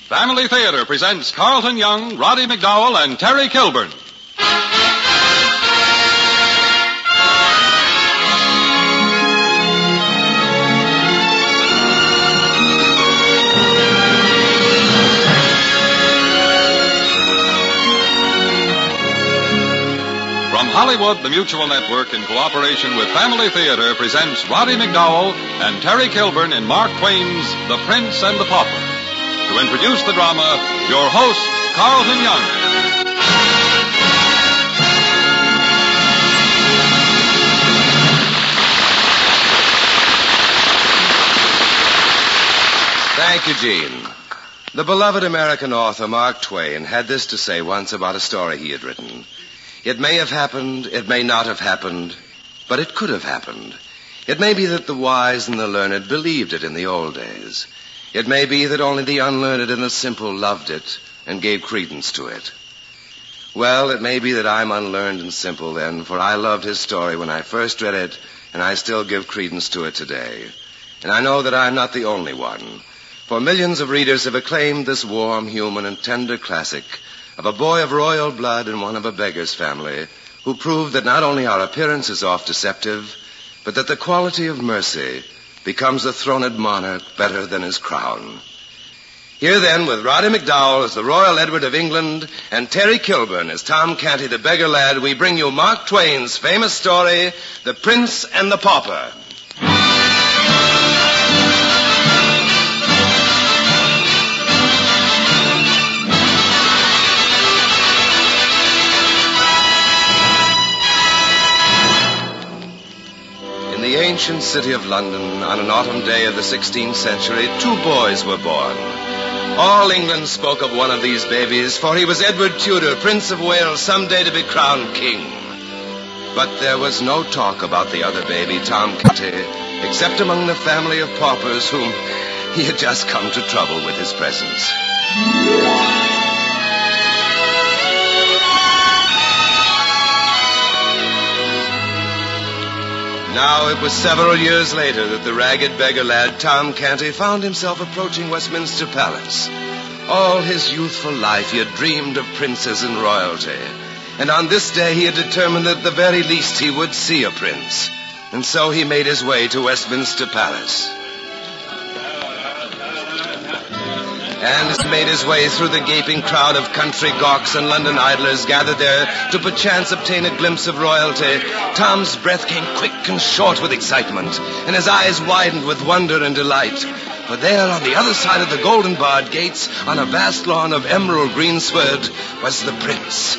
Family Theater presents Carlton Young, Roddy McDowell, and Terry Kilburn. From Hollywood, the Mutual Network, in cooperation with Family Theater, presents Roddy McDowell and Terry Kilburn in Mark Twain's The Prince and the Pauper. To introduce the drama, your host, Carlton Young. Thank you, Gene. The beloved American author Mark Twain had this to say once about a story he had written. It may have happened, it may not have happened, but it could have happened. It may be that the wise and the learned believed it in the old days. It may be that only the unlearned and the simple loved it and gave credence to it. Well, it may be that I'm unlearned and simple then, for I loved his story when I first read it, and I still give credence to it today. And I know that I'm not the only one, for millions of readers have acclaimed this warm, human, and tender classic of a boy of royal blood and one of a beggar's family, who proved that not only our appearance is oft deceptive, but that the quality of mercy becomes a throned monarch better than his crown. Here then, with Roddy McDowell as the Royal Edward of England and Terry Kilburn as Tom Canty the beggar lad, we bring you Mark Twain's famous story, The Prince and the Pauper. In the ancient city of London, on an autumn day of the 16th century, two boys were born. All England spoke of one of these babies, for he was Edward Tudor, Prince of Wales, someday to be crowned king. But there was no talk about the other baby, Tom Canty, except among the family of paupers whom he had just come to trouble with his presence. Now, it was several years later that the ragged beggar lad, Tom Canty, found himself approaching Westminster Palace. All his youthful life he had dreamed of princes and royalty. And on this day he had determined that at the very least he would see a prince. And so he made his way to Westminster Palace. And he made his way through the gaping crowd of country gawks and London idlers gathered there to perchance obtain a glimpse of royalty. Tom's breath came quick and short with excitement, and his eyes widened with wonder and delight. For there, on the other side of the golden-barred gates, on a vast lawn of emerald greensward, was the prince.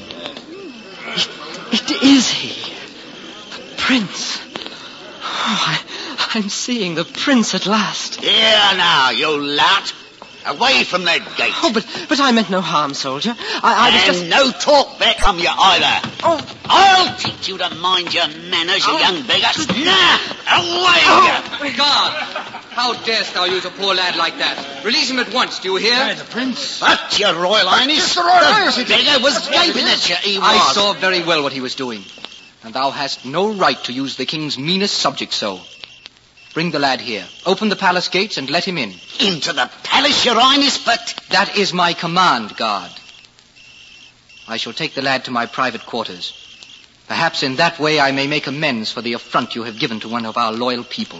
It is he. The prince. Oh, I'm seeing the prince at last. Here now, you lout. Away from that gate. Oh, but I meant no harm, soldier. I was just... no talk back from you either. Oh. I'll teach you to mind your manners, you young beggar. Now, away! Oh. Guard! How darest thou use a poor lad like that? Release him at once, do you hear? The prince. But, your Royal Highness, the beggar was gaping at you, he was. I saw very well what he was doing. And thou hast no right to use the king's meanest subject so. Bring the lad here. Open the palace gates and let him in. Into the palace, your Highness, but... That is my command, guard. I shall take the lad to my private quarters. Perhaps in that way I may make amends for the affront you have given to one of our loyal people.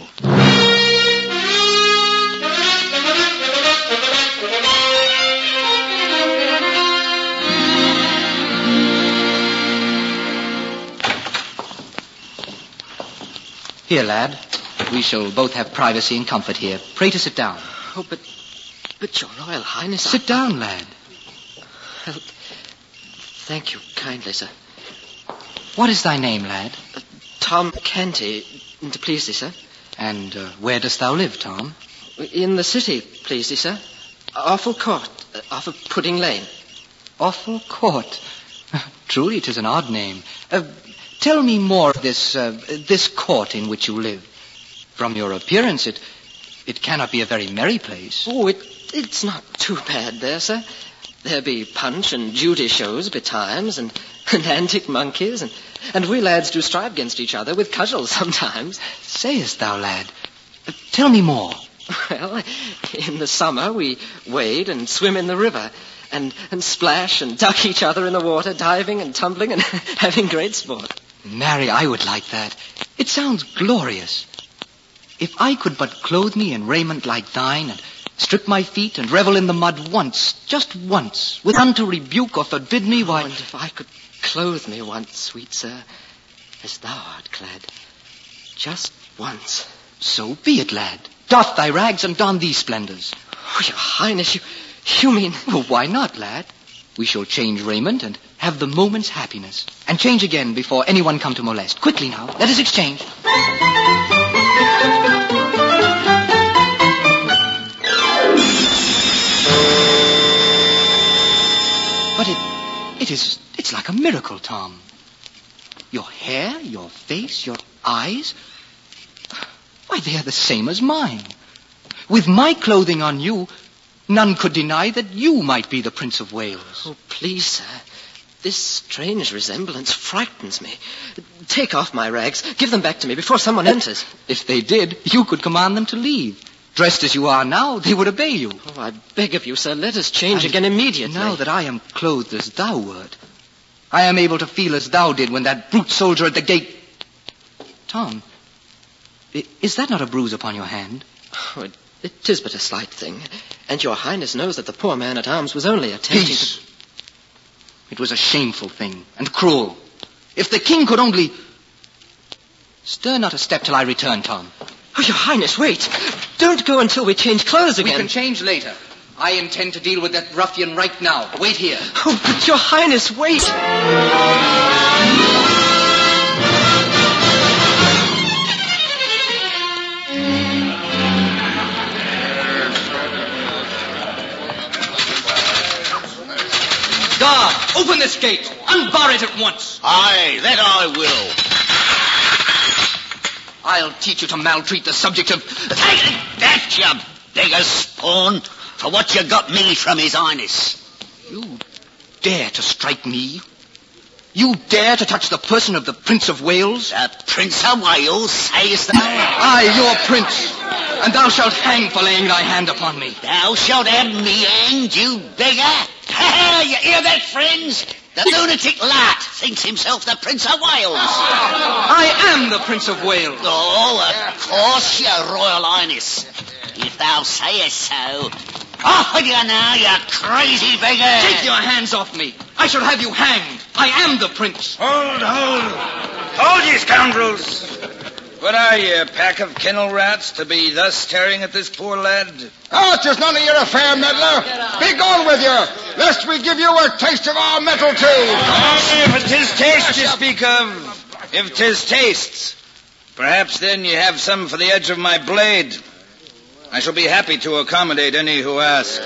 Here, lad. We shall both have privacy and comfort here. Pray to sit down. Oh, but your Royal Highness... Sit down, lad. Well, thank you kindly, sir. What is thy name, lad? Tom Canty, to please thee, sir. And where dost thou live, Tom? In the city, please thee, sir. Offal Court, off of Pudding Lane. Offal Court. Truly, 'tis an odd name. Tell me more of this court in which you live. From your appearance, it cannot be a very merry place. Oh, it's not too bad there, sir. There be punch and Judy shows betimes, and antic monkeys, and we lads do strive against each other with cudgels sometimes. Sayest thou, lad? Tell me more. Well, in the summer we wade and swim in the river and splash and duck each other in the water, diving and tumbling and having great sport. Mary, I would like that. It sounds glorious. If I could but clothe me in raiment like thine and strip my feet and revel in the mud once, just once, with none to rebuke or forbid me, why... And if I could clothe me once, sweet sir, as thou art clad, just once. So be it, lad. Doff thy rags and don these splendors. Oh, your highness, you mean... Well, why not, lad? We shall change raiment and have the moment's happiness. And change again before anyone come to molest. Quickly now, let us exchange. But it's like a miracle, Tom. Your hair, your face, your eyes... Why, they are the same as mine. With my clothing on you, none could deny that you might be the Prince of Wales. Oh, please, sir. This strange resemblance frightens me. Take off my rags. Give them back to me before someone enters. If they did, you could command them to leave. Dressed as you are now, they would obey you. Oh, I beg of you, sir, let us change again immediately. Now that I am clothed as thou wert, I am able to feel as thou did when that brute soldier at the gate... Tom, is that not a bruise upon your hand? Oh, it is but a slight thing. And your highness knows that the poor man-at-arms was only attempting Peace. It was a shameful thing and cruel. If the king could only... Stir not a step till I return, Tom. Oh, your highness, wait. Don't go until we change clothes again. We can change later. I intend to deal with that ruffian right now. Wait here. Oh, but your highness, wait. Guard, open this gate. Unbar it at once. Aye, that I will. I'll teach you to maltreat the subject of... Take that, you beggar spawn, for what you got me from his highness. You dare to strike me? You dare to touch the person of the Prince of Wales? The Prince of Wales, sayest thou? I, your prince, and thou shalt hang for laying thy hand upon me. Thou shalt have me hanged, you beggar. You hear that, friends? The lunatic lat thinks himself the Prince of Wales. I am the Prince of Wales. Oh, of course, your Royal Highness. If thou sayest so. Off with you now, you crazy beggar. Take your hands off me. I shall have you hanged. I am the prince. Hold, ye scoundrels. What are ye, a pack of kennel rats, to be thus staring at this poor lad? Oh, 'tis none of your affair, meddler. Be gone with you, lest we give you a taste of our metal too. If 'tis taste you speak of, if 'tis tastes, perhaps then ye have some for the edge of my blade. I shall be happy to accommodate any who ask.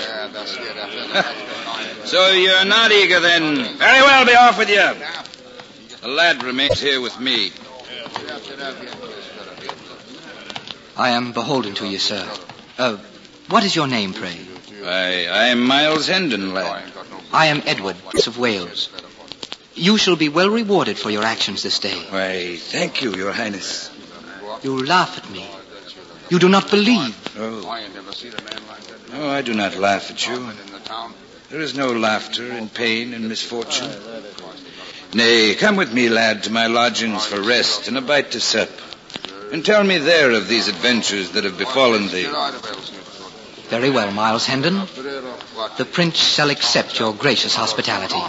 So you're not eager, then? Very well, be off with you. The lad remains here with me. I am beholden to you, sir. What is your name, pray? I am Miles Hendon, lad. I am Edward, Prince of Wales. You shall be well rewarded for your actions this day. Why, thank you, your highness. You laugh at me. You do not believe. Oh, I do not laugh at you. There is no laughter in pain and misfortune. Nay, come with me, lad, to my lodgings for rest and a bite to sup. And tell me there of these adventures that have befallen thee. Very well, Miles Hendon. The prince shall accept your gracious hospitality.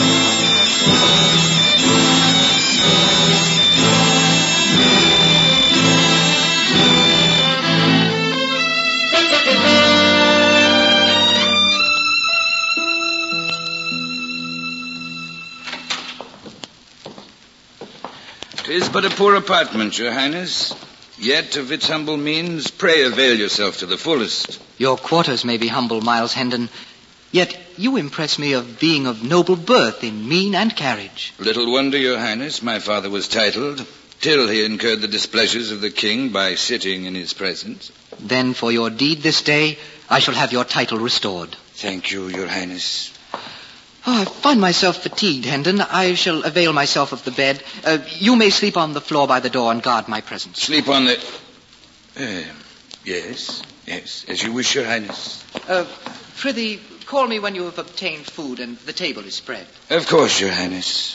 Tis but a poor apartment, your highness. Yet of its humble means, pray avail yourself to the fullest. Your quarters may be humble, Miles Hendon, yet you impress me of being of noble birth in mien and carriage. Little wonder, your highness, my father was titled, till he incurred the displeasures of the king by sitting in his presence. Then for your deed this day, I shall have your title restored. Thank you, your highness. Oh, I find myself fatigued, Hendon. I shall avail myself of the bed. You may sleep on the floor by the door and guard my presence. Sleep on the... yes. Yes, as you wish, Your Highness. Prithee, call me when you have obtained food and the table is spread. Of course, Your Highness.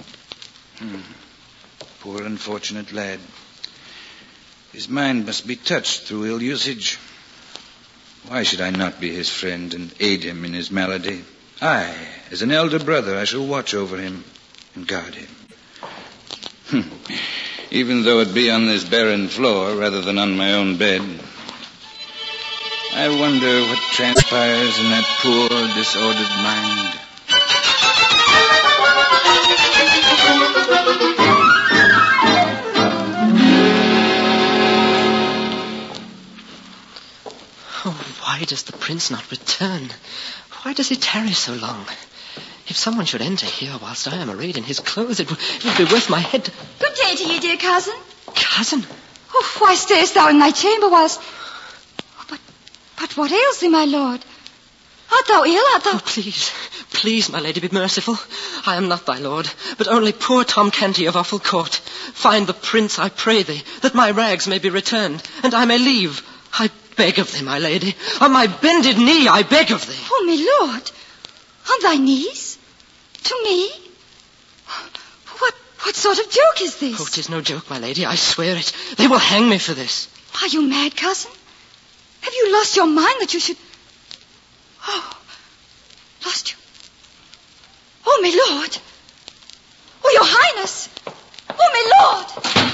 Poor unfortunate lad. His mind must be touched through ill usage. Why should I not be his friend and aid him in his malady? I, as an elder brother, I shall watch over him and guard him. Even though it be on this barren floor rather than on my own bed. I wonder what transpires in that poor, disordered mind. Oh, why does the prince not return? Why does he tarry so long? If someone should enter here whilst I am arrayed in his clothes, it would be worth my head. Good day to you, dear cousin. Cousin? Oh, why stayest thou in thy chamber whilst... But what ails thee, my lord? Art thou ill? Oh, please, my lady, be merciful. I am not thy lord, but only poor Tom Canty of Offal Court. Find the prince, I pray thee, that my rags may be returned, and I may leave. I beg of thee, my lady. On my bended knee, I beg of thee. Oh, my lord. On thy knees? To me? What sort of joke is this? Oh, 'tis no joke, my lady. I swear it. They will hang me for this. Are you mad, cousin? Have you lost your mind that you should... Oh, lost you... Oh, my lord. Oh, your highness. Oh, my lord.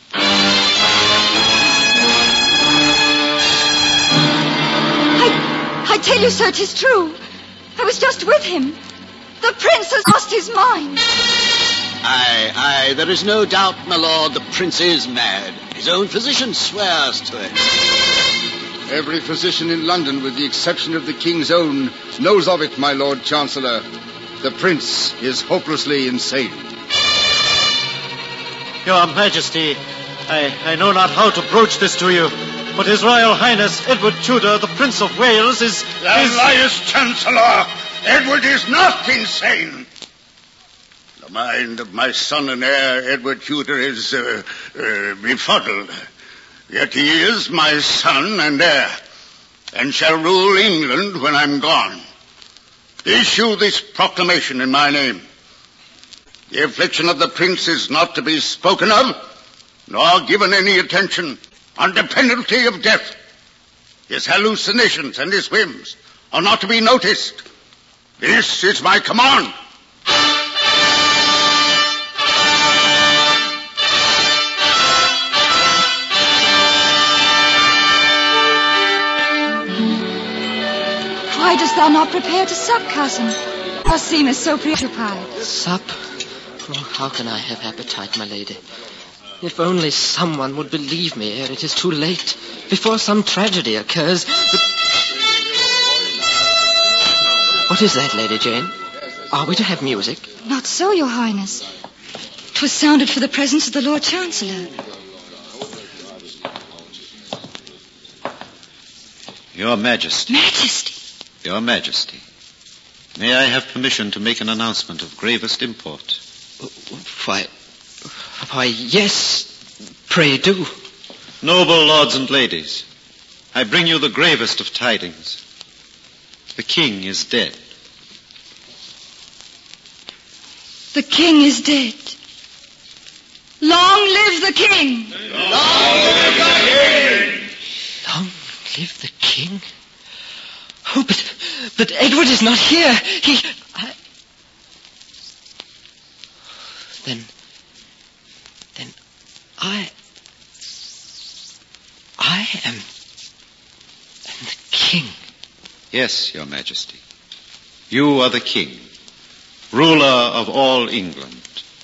I tell you, sir, 'tis true. I was just with him. The prince has lost his mind. Aye, there is no doubt, my lord, the prince is mad. His own physician swears to it. Every physician in London, with the exception of the king's own, knows of it, my Lord Chancellor. The prince is hopelessly insane. Your Majesty, I know not how to broach this to you, but His Royal Highness Edward Tudor, the Prince of Wales, is... Thou liest, Chancellor! Edward is not insane! The mind of my son and heir, Edward Tudor, is befuddled. Yet he is my son and heir, and shall rule England when I'm gone. Issue this proclamation in my name. The affliction of the prince is not to be spoken of, nor given any attention, under penalty of death. His hallucinations and his whims are not to be noticed. This is my command. Why dost thou not prepare to sup, cousin? Thou seemest so preoccupied. Sup? Oh, how can I have appetite, my lady? If only someone would believe me ere it is too late, before some tragedy occurs. But... What is that, Lady Jane? Are we to have music? Not so, your highness. 'Twas sounded for the presence of the Lord Chancellor. Your Majesty. Majesty? Your Majesty. May I have permission to make an announcement of gravest import? Why, yes. Pray do. Noble lords and ladies, I bring you the gravest of tidings. The king is dead. The king is dead. Long live the king! Long live the king! Long live the king? Oh, but Edward is not here. Then I am the king. Yes, Your Majesty. You are the king, ruler of all England.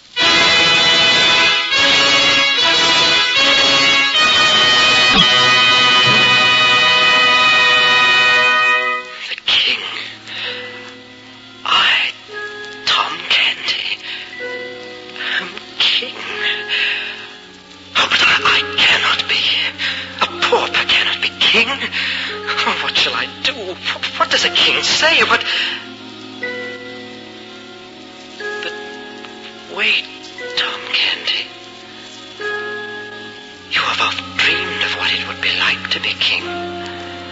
What does a king say? But wait, Tom Canty. You have oft dreamed of what it would be like to be king.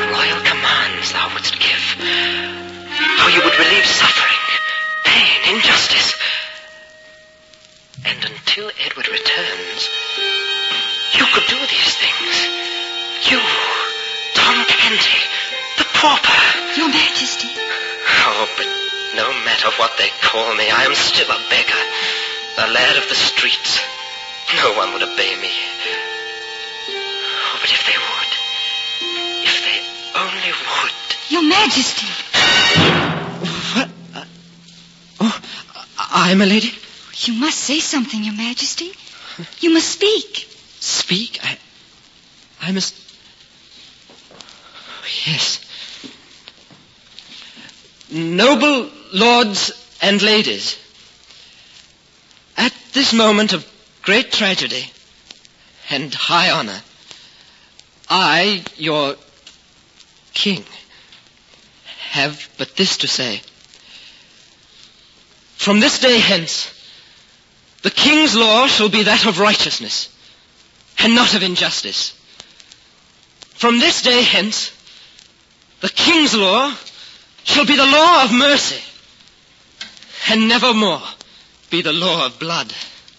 royal commands thou wouldst give. How you would relieve suffering, pain, injustice. And until Edward returns, you could do these things. You, Tom Canty, the pauper. Your Majesty. Oh, but no matter what they call me, I am still a beggar. A lad of the streets. No one would obey me. Oh, but if they would. If they only would. Your Majesty. What? Oh, I, my lady? You must say something, Your Majesty. You must speak. Speak? I must... Oh, yes. Noble lords and ladies, at this moment of great tragedy and high honor, I, your king, have but this to say. From this day hence, the king's law shall be that of righteousness, and not of injustice. From this day hence, the king's law shall be the law of mercy, and never more be the law of blood.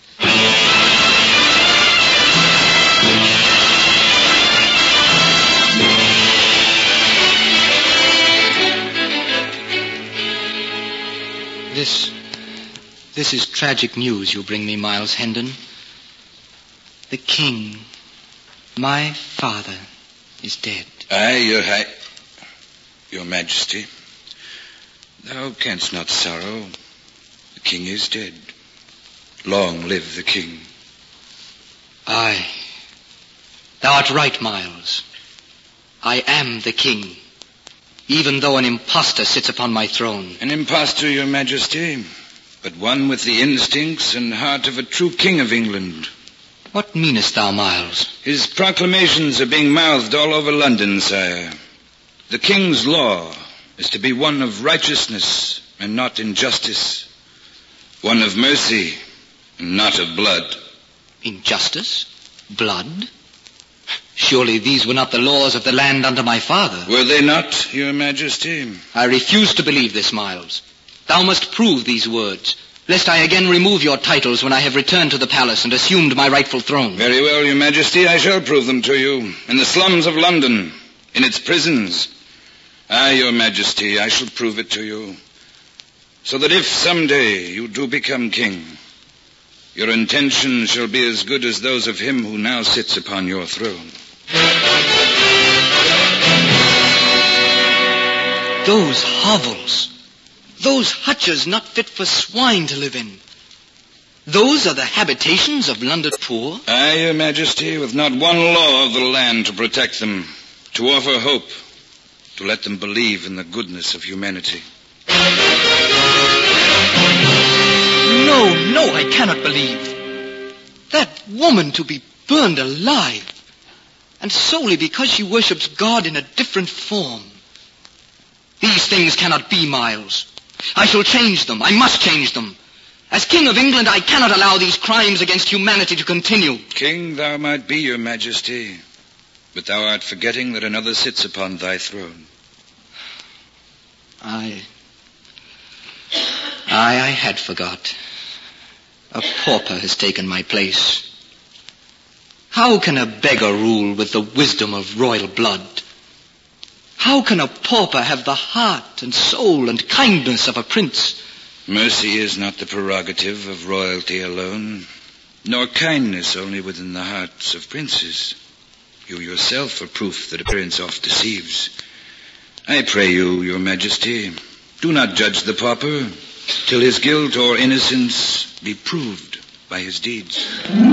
This is tragic news you bring me, Miles Hendon. The king, my father, is dead. Aye, your Majesty. Thou canst not sorrow. The king is dead. Long live the king. Aye. Thou art right, Miles. I am the king, even though an impostor sits upon my throne. An impostor, your Majesty, but one with the instincts and heart of a true king of England. What meanest thou, Miles? His proclamations are being mouthed all over London, sire. The king's law is to be one of righteousness and not injustice. One of mercy and not of blood. Injustice? Blood? Surely these were not the laws of the land under my father. Were they not, your Majesty? I refuse to believe this, Miles. Thou must prove these words, lest I again remove your titles when I have returned to the palace and assumed my rightful throne. Very well, your Majesty, I shall prove them to you. In the slums of London, in its prisons. Aye, your Majesty, I shall prove it to you. So that if someday you do become king, your intentions shall be as good as those of him who now sits upon your throne. Those hovels, those hutches not fit for swine to live in, those are the habitations of London poor? Aye, your Majesty, with not one law of the land to protect them, to offer hope, to let them believe in the goodness of humanity. No, I cannot believe. That woman to be burned alive, and solely because she worships God in a different form. These things cannot be, Miles. I shall change them. I must change them. As King of England, I cannot allow these crimes against humanity to continue. King thou might be, your Majesty, but thou art forgetting that another sits upon thy throne. I had forgot. A pauper has taken my place. How can a beggar rule with the wisdom of royal blood? How can a pauper have the heart and soul and kindness of a prince? Mercy is not the prerogative of royalty alone, nor kindness only within the hearts of princes. You yourself are proof that appearance oft deceives. I pray you, your Majesty, do not judge the pauper till his guilt or innocence be proved by his deeds.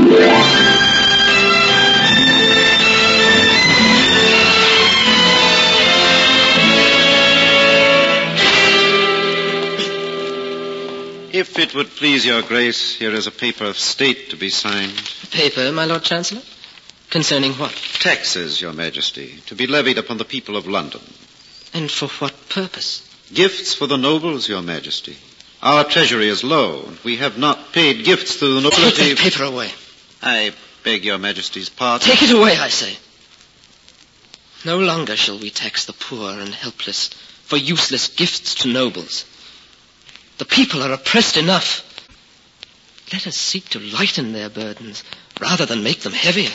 If it would please your grace, here is a paper of state to be signed. A paper, my Lord Chancellor? Concerning what? Taxes, your Majesty, to be levied upon the people of London. And for what purpose? Gifts for the nobles, your Majesty. Our treasury is low, and we have not paid gifts to the nobility. Take that paper away. I beg your Majesty's pardon. Take it away, I say. No longer shall we tax the poor and helpless for useless gifts to nobles. The people are oppressed enough. Let us seek to lighten their burdens rather than make them heavier.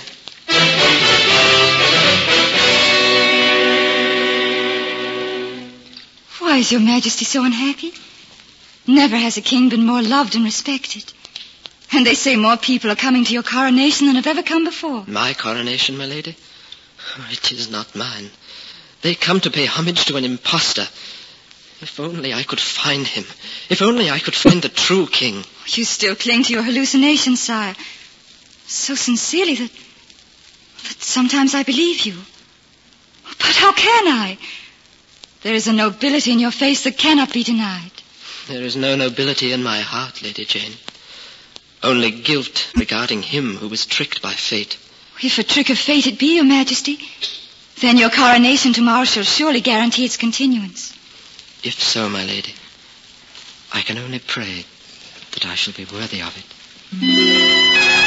Why is your Majesty so unhappy? Never has a king been more loved and respected. And they say more people are coming to your coronation than have ever come before. My coronation, my lady? It is not mine. They come to pay homage to an impostor. If only I could find him. If only I could find the true king. You still cling to your hallucinations, sire. So sincerely that sometimes I believe you. But how can I? There is a nobility in your face that cannot be denied. There is no nobility in my heart, Lady Jane. Only guilt regarding him who was tricked by fate. If a trick of fate it be, Your Majesty, then your coronation tomorrow shall surely guarantee its continuance. If so, my lady, I can only pray that I shall be worthy of it.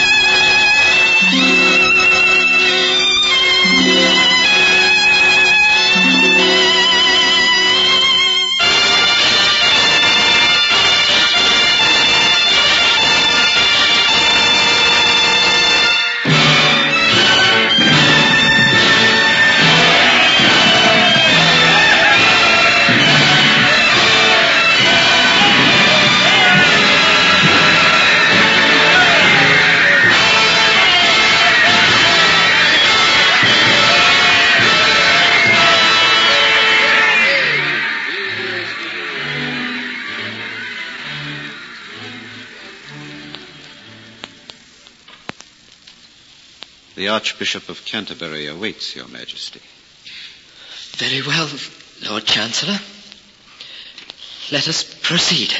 The Archbishop of Canterbury awaits Your Majesty. Very well, Lord Chancellor. Let us proceed.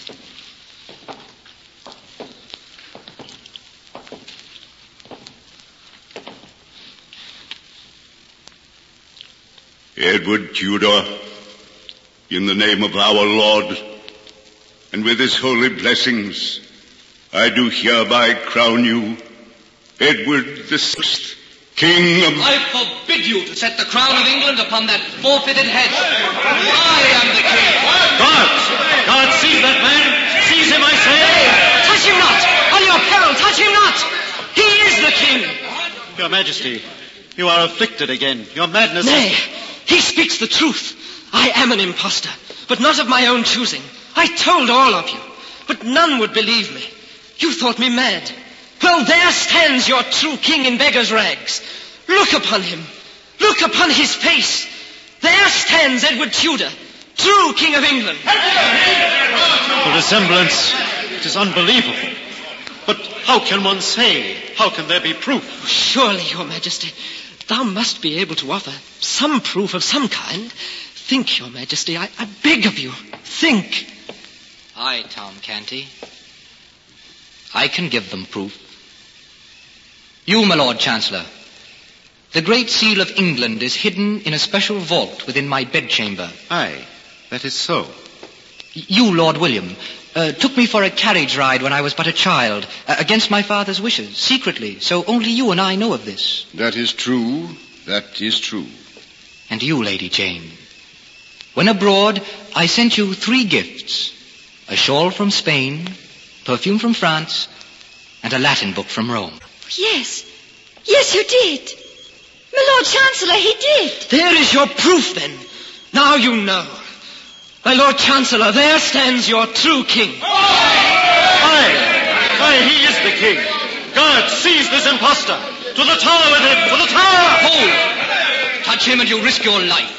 Edward Tudor, in the name of our Lord, and with his holy blessings, I do hereby crown you Edward the Sixth, King of... I forbid you to set the crown of England upon that forfeited head. I am the king. Guards! Guards, seize that man! Seize him, I say! Touch him not! On your peril, touch him not! He is the king! Your Majesty, you are afflicted again. Your madness... Nay, he speaks the truth. I am an impostor, but not of my own choosing. I told all of you, but none would believe me. You thought me mad. Well, there stands your true king in beggar's rags. Look upon him. Look upon his face. There stands Edward Tudor, true king of England. The resemblance, it is unbelievable. But how can one say? How can there be proof? Surely, Your Majesty, thou must be able to offer some proof of some kind. Think, Your Majesty, I beg of you, think. Aye, Tom Canty. I can give them proof. You, my Lord Chancellor, the Great Seal of England is hidden in a special vault within my bedchamber. Aye, that is so. You, Lord William, took me for a carriage ride when I was but a child, against my father's wishes, secretly, so only you and I know of this. That is true. That is true. And you, Lady Jane, when abroad, I sent you 3 gifts: a shawl from Spain, perfume from France, and a Latin book from Rome. Yes. Yes, you did. My Lord Chancellor, he did. There is your proof, then. Now you know. My Lord Chancellor, there stands your true king. Aye! Aye, he is the king. Guards, seize this impostor. To the tower with him! To the tower! Hold! Touch him and you risk your life.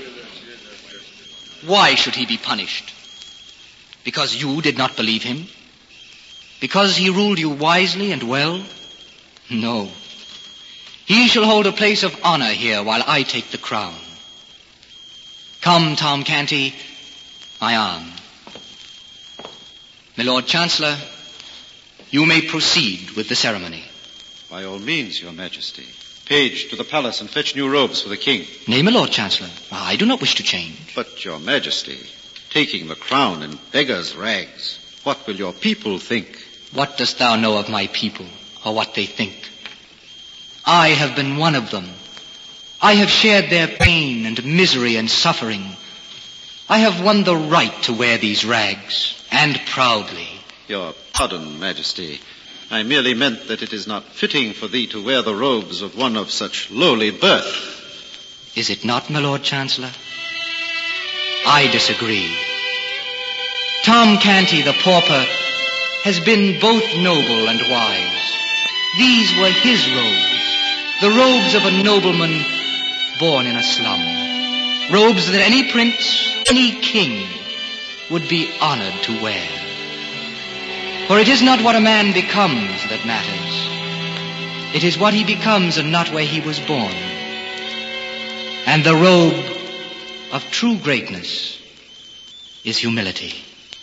Why should he be punished? Because you did not believe him? Because he ruled you wisely and well? No. He shall hold a place of honor here while I take the crown. Come, Tom Canty, my arm. My Lord Chancellor, you may proceed with the ceremony. By all means, Your Majesty. Page, to the palace and fetch new robes for the king. Nay, my Lord Chancellor, I do not wish to change. But, Your Majesty, taking the crown in beggar's rags, what will your people think? What dost thou know of my people, or what they think? I have been one of them, I have shared their pain and misery and suffering. I have won the right to wear these rags, and proudly. Your pardon, Majesty. I merely meant that it is not fitting for thee to wear the robes of one of such lowly birth. Is it not, my Lord Chancellor? I disagree. Tom Canty, the pauper, has been both noble and wise. These were his robes, the robes of a nobleman born in a slum. Robes that any prince, any king would be honored to wear. For it is not what a man becomes that matters. It is what he becomes and not where he was born. And the robe of true greatness is humility.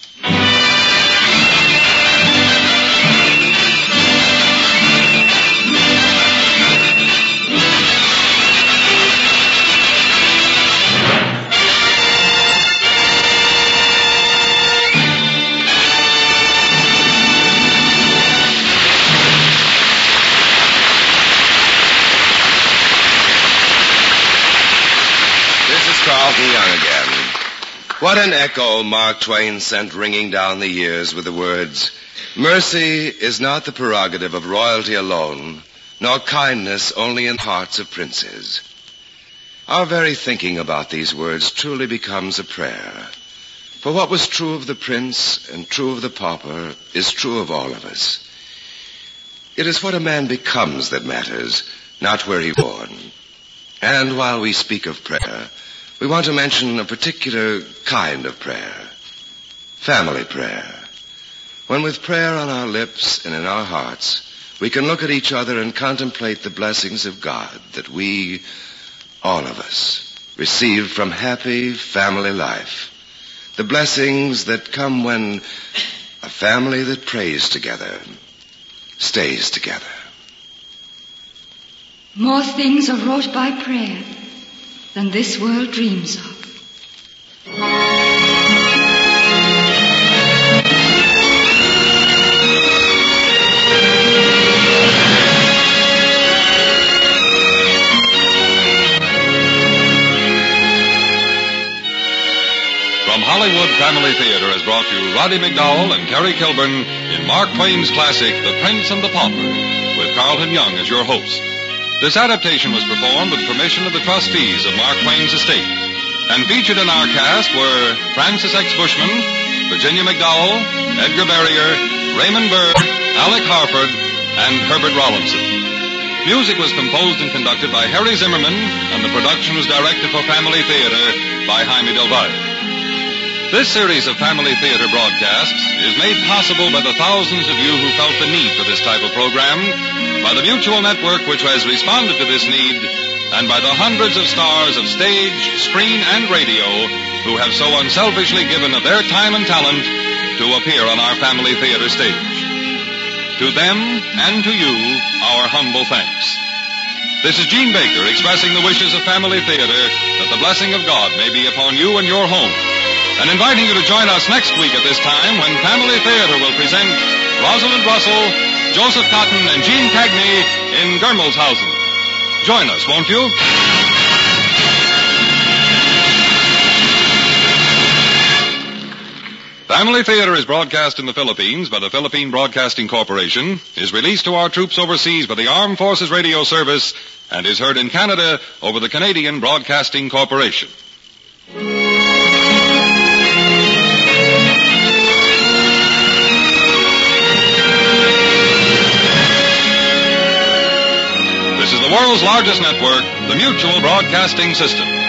Carlton Young again. What an echo Mark Twain sent ringing down the years with the words, "Mercy is not the prerogative of royalty alone, nor kindness only in hearts of princes." Our very thinking about these words truly becomes a prayer. For what was true of the prince and true of the pauper is true of all of us. It is what a man becomes that matters, not where he was born. And while we speak of prayer, we want to mention a particular kind of prayer. Family prayer. When with prayer on our lips and in our hearts, we can look at each other and contemplate the blessings of God that we, all of us, receive from happy family life. The blessings that come when a family that prays together stays together. More things are wrought by prayer than this world dreams of. From Hollywood Family Theater has brought you Roddy McDowell and Terry Kilburn in Mark Twain's classic, The Prince and the Pauper, with Carlton Young as your host. This adaptation was performed with permission of the trustees of Mark Twain's estate. And featured in our cast were Francis X. Bushman, Virginia McDowell, Edgar Barrier, Raymond Burr, Alec Harford, and Herbert Rollinson. Music was composed and conducted by Harry Zimmerman, and the production was directed for Family Theater by Jaime Del Valle. This series of Family Theater broadcasts is made possible by the thousands of you who felt the need for this type of program, by the Mutual Network which has responded to this need, and by the hundreds of stars of stage, screen, and radio who have so unselfishly given of their time and talent to appear on our Family Theater stage. To them and to you, our humble thanks. This is Gene Baker expressing the wishes of Family Theater that the blessing of God may be upon you and your home, and inviting you to join us next week at this time when Family Theater will present Rosalind Russell, Joseph Cotton, and Gene Cagney in Germelshausen. Join us, won't you? Family Theater is broadcast in the Philippines by the Philippine Broadcasting Corporation, is released to our troops overseas by the Armed Forces Radio Service, and is heard in Canada over the Canadian Broadcasting Corporation. This is the world's largest network, the Mutual Broadcasting System.